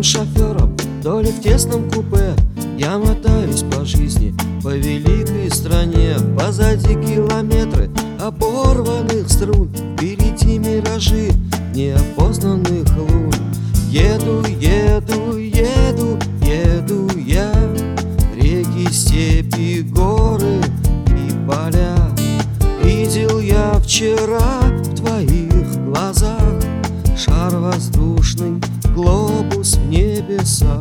шофером, то ли в тесном купе. Я мотаюсь по жизни, по великой стране. Позади километры оборванных струн, впереди миражи неопознанных лун. Еду, еду, еду, еду я, реки, степи, горы и поля. Видел я вчера в твоих глазах шар воздушный, глобус в небесах.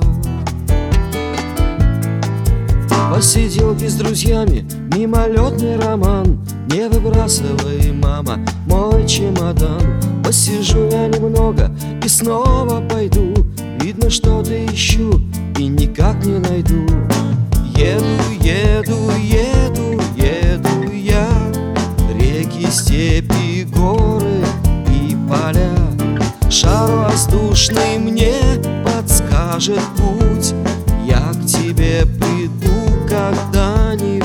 Посиделки с друзьями, мимолетный роман. Не выбрасывай, мама, мой чемодан. Посижу я немного и снова пойду. Видно, что-то ищу и никак не найду. Еду, еду, еду, еду я, реки, степи, горы и поля. Шар воздушный мне подскажет путь, я к тебе приду когда-нибудь.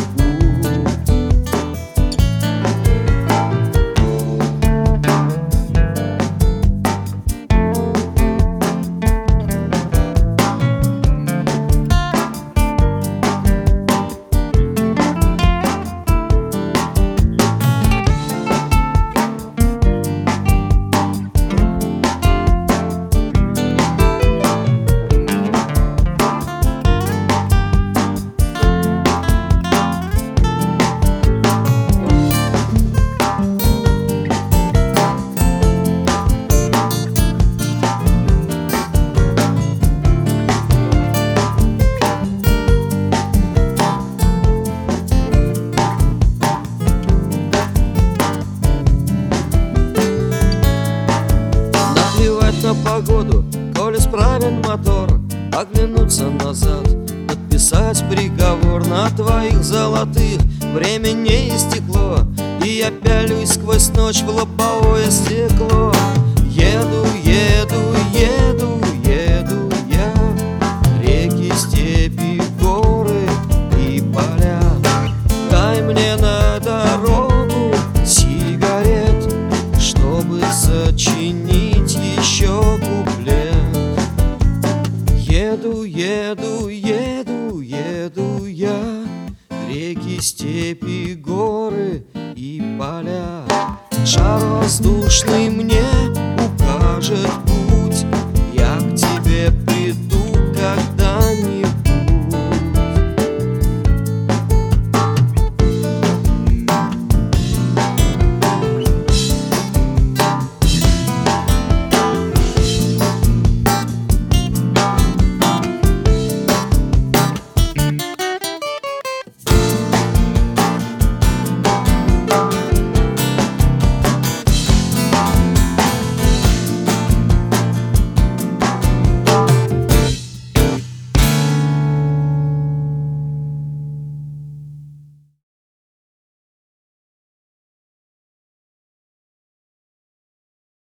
На погоду, коли справен мотор, оглянуться назад, подписать приговор. На твоих золотых время не истекло, и я пялюсь сквозь ночь в лобовое стекло. Еду, еду, еду, еду я, реки, степи, горы и поля. Дай мне на дорогу сигарет, чтобы сочинить еще куплет. Еду, еду, еду, еду я, реки, степи, горы и поля. Шар воздушный мне укажет путь, я к тебе